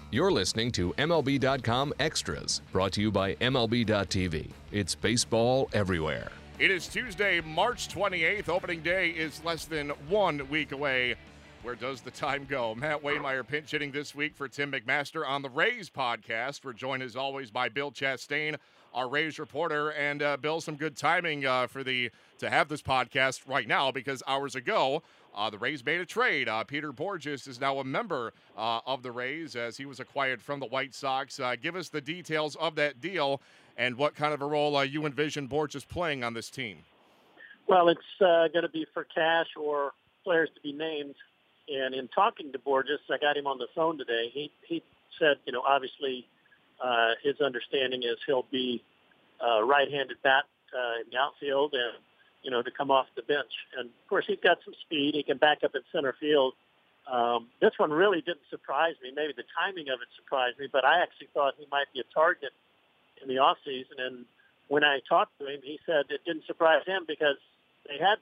You're listening to MLB.com Extras, brought to you by MLB.tv. It's baseball everywhere. It is Tuesday, March 28th. Opening day is less than 1 week away. Where does the time go? Matt Waymire pinch hitting this week for Tim McMaster on the Rays podcast. We're joined as always by Bill Chastain, our Rays reporter. And Bill, some good timing to have this podcast right now, because hours ago, the Rays made a trade. Peter Bourjos is now a member of the Rays as he was acquired from the White Sox. Give us the details of that deal and what kind of a role you envision Bourjos playing on this team. Well, it's going to be for cash or players to be named. And in talking to Bourjos, I got him on the phone today. He said, obviously his understanding is he'll be right-handed bat in the outfield and, to come off the bench. And, of course, he's got some speed. He can back up in center field. This one really didn't surprise me. Maybe the timing of it surprised me, but I actually thought he might be a target in the offseason. And when I talked to him, he said it didn't surprise him because they had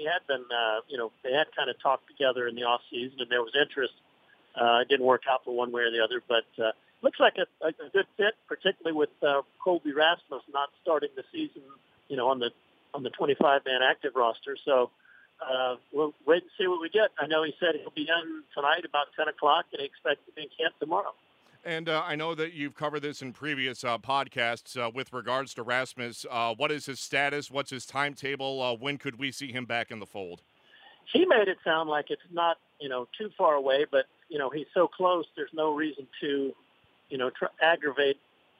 kind of talked together in the offseason, and there was interest. It didn't work out for one way or the other, but looks like a good fit, particularly with Colby Rasmus not starting the season, on the 25-man active roster. So we'll wait and see what we get. I know he said he'll be in tonight about 10 o'clock, and he expects to be in camp tomorrow. And I know that you've covered this in previous podcasts with regards to Rasmus. What is his status? What's his timetable? When could we see him back in the fold? He made it sound like it's not, too far away, but, he's so close, there's no reason to, aggravate,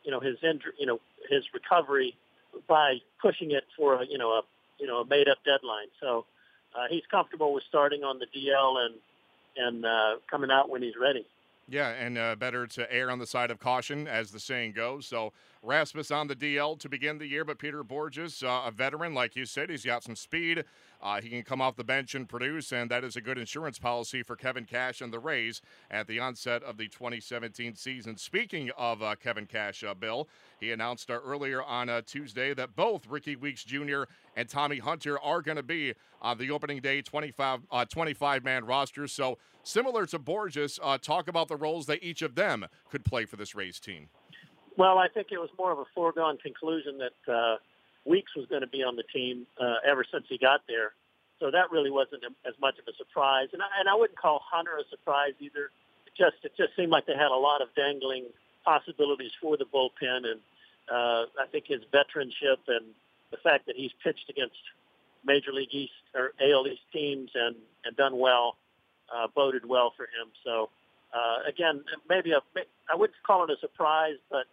his recovery by pushing it for a made-up deadline. So he's comfortable with starting on the DL and coming out when he's ready. Yeah, and better to err on the side of caution, as the saying goes. So Rasmus on the DL to begin the year, but Peter Bourjos, a veteran, like you said, he's got some speed. He can come off the bench and produce, and that is a good insurance policy for Kevin Cash and the Rays at the onset of the 2017 season. Speaking of Kevin Cash, Bill, he announced earlier on Tuesday that both Ricky Weeks Jr. and Tommy Hunter are going to be on the opening day 25-man roster. So similar to Bourjos, talk about the roles that each of them could play for this Rays team. Well, I think it was more of a foregone conclusion that Weeks was going to be on the team ever since he got there. So that really wasn't as much of a surprise. And I wouldn't call Hunter a surprise either. It just seemed like they had a lot of dangling possibilities for the bullpen. And I think his veteranship and the fact that he's pitched against Major League East or AL East teams and done well boded well for him. So, again, I wouldn't call it a surprise, but,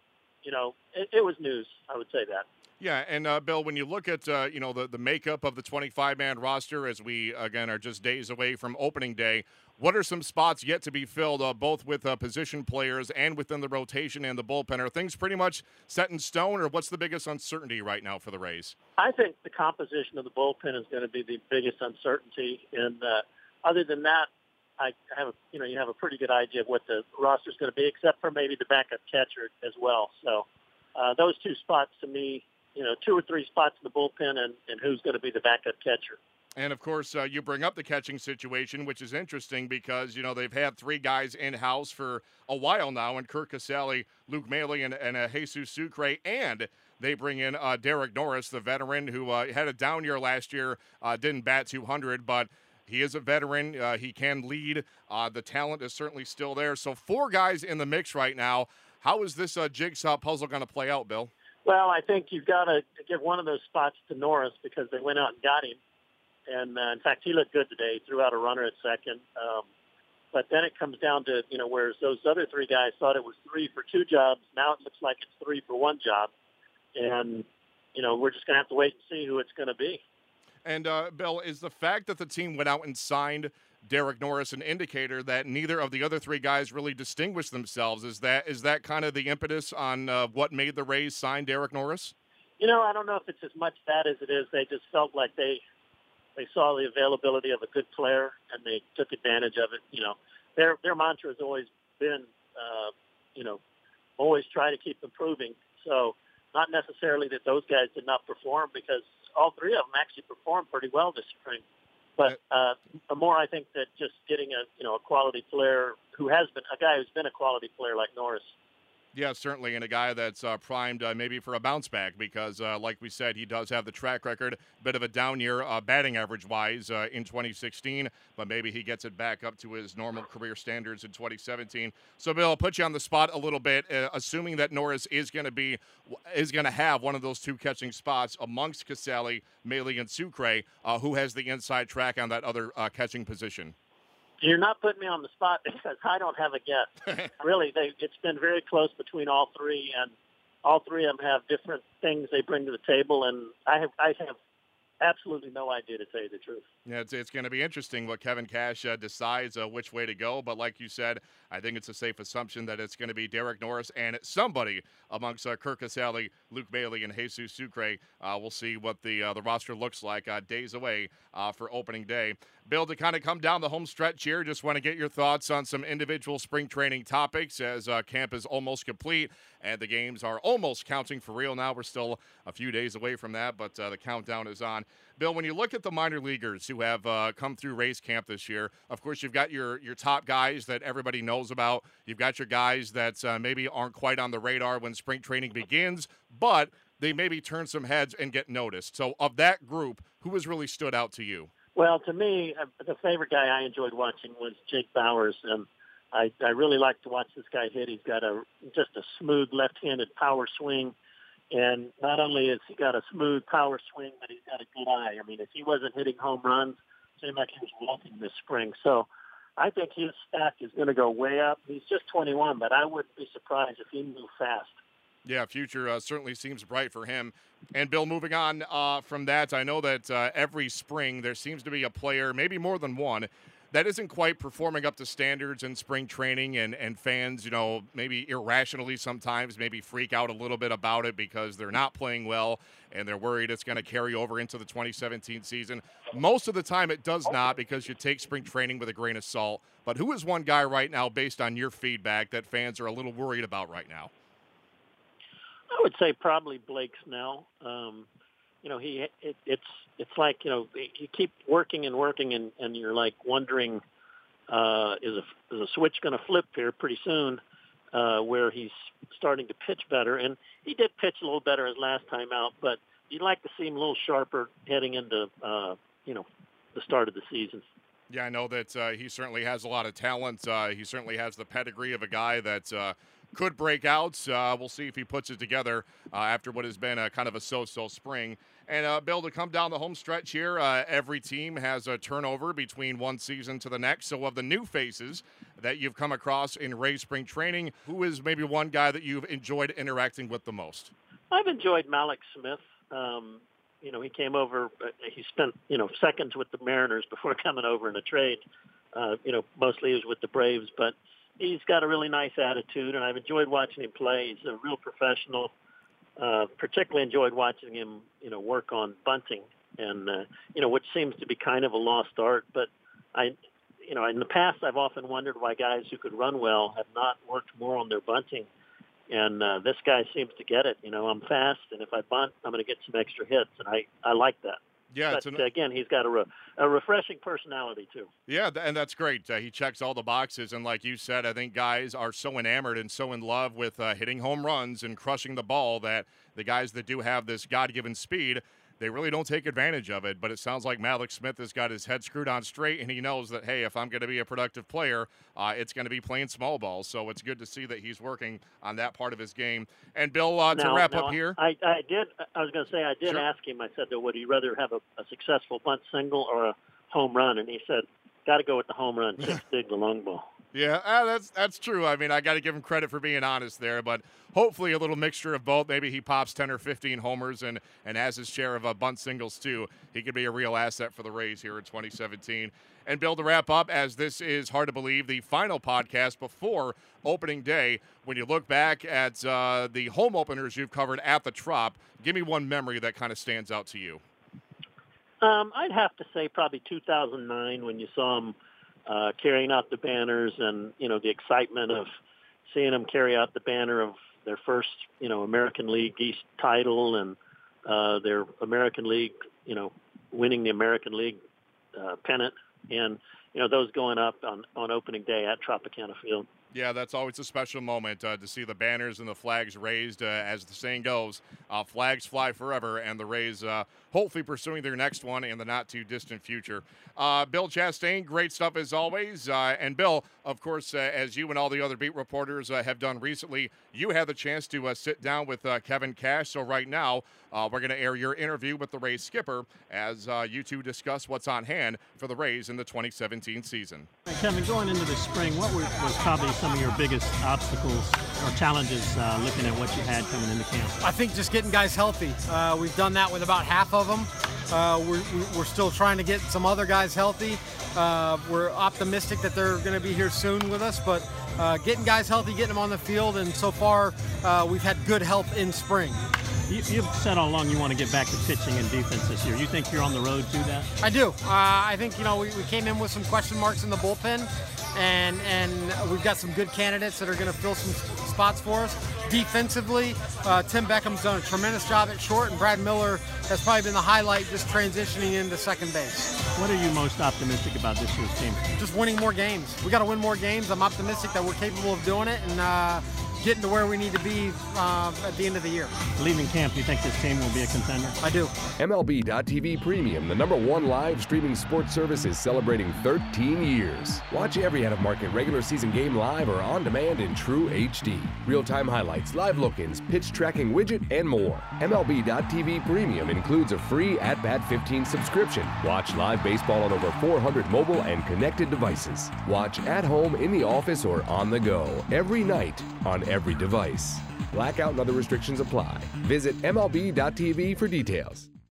it was news. I would say that. Yeah, and Bill, when you look at the makeup of the 25-man roster, as we again are just days away from opening day, what are some spots yet to be filled, both with position players and within the rotation and the bullpen? Are things pretty much set in stone, or what's the biggest uncertainty right now for the Rays? I think the composition of the bullpen is going to be the biggest uncertainty, and other than that, I have you have a pretty good idea of what the roster is going to be, except for maybe the backup catcher as well. So those two spots to me. 2 or 3 spots in the bullpen and who's going to be the backup catcher. And, of course, you bring up the catching situation, which is interesting because, they've had 3 guys in-house for a while now, and Curt Casali, Luke Maile, and Jesus Sucre, and they bring in Derek Norris, the veteran who had a down year last year, didn't bat 200, but he is a veteran. He can lead. The talent is certainly still there. So 4 guys in the mix right now. How is this jigsaw puzzle going to play out, Bill? Well, I think you've got to give one of those spots to Norris because they went out and got him. And, in fact, he looked good today. He threw out a runner at second. But then it comes down to, whereas those other 3 guys thought it was 3 for 2 jobs, now it looks like it's 3 for 1 job. And, we're just going to have to wait and see who it's going to be. And, Bill, is the fact that the team went out and signed Derek Norris an indicator that neither of the other 3 guys really distinguished themselves? Is that kind of the impetus on what made the Rays sign Derek Norris? I don't know if it's as much that as it is they just felt like they saw the availability of a good player and they took advantage of it. Their mantra has always been, always try to keep improving. So not necessarily that those guys did not perform because all 3 of them actually performed pretty well this spring. But more, I think that just getting a quality player a guy who's been a quality player like Norris. Yeah, certainly, and a guy that's primed maybe for a bounce back because, like we said, he does have the track record. Bit of a down year batting average-wise in 2016, but maybe he gets it back up to his normal career standards in 2017. So, Bill, I'll put you on the spot a little bit, assuming that Norris is going to have one of those two catching spots amongst Casale, Maile, and Sucre. Who has the inside track on that other catching position? You're not putting me on the spot because I don't have a guess. Really, it's been very close between all three, and all three of them have different things they bring to the table, and I have absolutely no idea, to tell you the truth. Yeah, it's going to be interesting what Kevin Cash decides which way to go. But like you said, I think it's a safe assumption that it's going to be Derek Norris and somebody amongst Kirk Casale, Luke Maile, and Jesus Sucre. We'll see what the roster looks like days away for opening day. Bill, to kind of come down the home stretch here, just want to get your thoughts on some individual spring training topics as camp is almost complete and the games are almost counting for real now. We're still a few days away from that, but the countdown is on. Bill, when you look at the minor leaguers who have come through Rays camp this year, of course, you've got your top guys that everybody knows about. You've got your guys that maybe aren't quite on the radar when spring training begins, but they maybe turn some heads and get noticed. So of that group, who has really stood out to you? Well, to me, the favorite guy I enjoyed watching was Jake Bauers, and I really like to watch this guy hit. He's got just a smooth left-handed power swing. And not only has he got a smooth power swing, but he's got a good eye. I mean, if he wasn't hitting home runs, it seemed like he was walking this spring. So I think his stack is going to go way up. He's just 21, but I wouldn't be surprised if he moved fast. Yeah, future certainly seems bright for him. And, Bill, moving on from that, I know that every spring there seems to be a player, maybe more than one, that isn't quite performing up to standards in spring training, and fans, maybe irrationally sometimes maybe freak out a little bit about it because they're not playing well and they're worried it's going to carry over into the 2017 season. Most of the time it does not, because you take spring training with a grain of salt. But who is one guy right now, based on your feedback, that fans are a little worried about right now? I would say probably Blake Snell. It's like, you keep working and working, and you're like wondering, is a switch going to flip here pretty soon, where he's starting to pitch better. And he did pitch a little better his last time out, but you'd like to see him a little sharper heading into, the start of the season. Yeah, I know that he certainly has a lot of talent. He certainly has the pedigree of a guy that could break out. We'll see if he puts it together after what has been a kind of a so-so spring. And, Bill, to come down the home stretch here, every team has a turnover between one season to the next. So of the new faces that you've come across in Rays spring training, who is maybe one guy that you've enjoyed interacting with the most? I've enjoyed Mallex Smith. He came over. He spent, seconds with the Mariners before coming over in a trade. Mostly he was with the Braves, but he's got a really nice attitude, and I've enjoyed watching him play. He's a real professional. Particularly enjoyed watching him, work on bunting, and which seems to be kind of a lost art. But in the past, I've often wondered why guys who could run well have not worked more on their bunting. And this guy seems to get it. I'm fast, and if I bunt, I'm going to get some extra hits, and I like that. Yeah, but again, he's got a refreshing personality too. Yeah, and that's great. He checks all the boxes, and like you said, I think guys are so enamored and so in love with hitting home runs and crushing the ball that the guys that do have this God-given speed, they really don't take advantage of it. But it sounds like Mallex Smith has got his head screwed on straight, and he knows that, hey, if I'm going to be a productive player, it's going to be playing small ball. So it's good to see that he's working on that part of his game. And, Bill, to wrap up here. I was going to say, I did ask him, I said, would he rather have a successful bunt single or a home run? And he said, got to go with the home run, dig the long ball. Yeah, that's true. I mean, I got to give him credit for being honest there, but hopefully a little mixture of both. Maybe he pops 10 or 15 homers and has his share of bunt singles too. He could be a real asset for the Rays here in 2017. And, Bill, to wrap up, as this is, hard to believe, the final podcast before opening day, when you look back at the home openers you've covered at the Trop, give me one memory that kind of stands out to you. I'd have to say probably 2009 when you saw him carrying out the banners, and the excitement of seeing them carry out the banner of their first American League East title, and their American League winning the American League pennant, and those going up on opening day at Tropicana Field. Yeah, that's always a special moment to see the banners and the flags raised. As the saying goes, flags fly forever, and the Rays hopefully pursuing their next one in the not-too-distant future. Bill Chastain, great stuff as always. And Bill, of course, as you and all the other beat reporters have done recently, you had the chance to sit down with Kevin Cash. So right now, we're going to air your interview with the Rays skipper as you two discuss what's on hand for the Rays in the 2017 season. Kevin, going into the spring, what was probably some of your biggest obstacles or challenges looking at what you had coming into camp? I think just getting guys healthy. We've done that with about half of them. We're still trying to get some other guys healthy. We're optimistic that they're going to be here soon with us, but getting guys healthy, getting them on the field, and so far we've had good health in spring. You've said all along you want to get back to pitching and defense this year. You think you're on the road to that? I do. I think, we came in with some question marks in the bullpen, and we've got some good candidates that are going to fill some spots for us. Defensively, Tim Beckham's done a tremendous job at short, and Brad Miller has probably been the highlight just transitioning into second base. What are you most optimistic about this year's team? Just winning more games. We got to win more games. I'm optimistic that we're capable of doing it and getting to where we need to be at the end of the year. Leaving camp, do you think this team will be a contender? I do. MLB.tv Premium, the #1 live streaming sports service, is celebrating 13 years. Watch every out-of-market regular season game live or on demand in true HD. Real-time highlights, live look-ins, pitch tracking widget, and more. MLB.tv Premium includes a free At-Bat 15 subscription. Watch live baseball on over 400 mobile and connected devices. Watch at home, in the office, or on the go every night on every device. Blackout and other restrictions apply. Visit MLB.tv for details.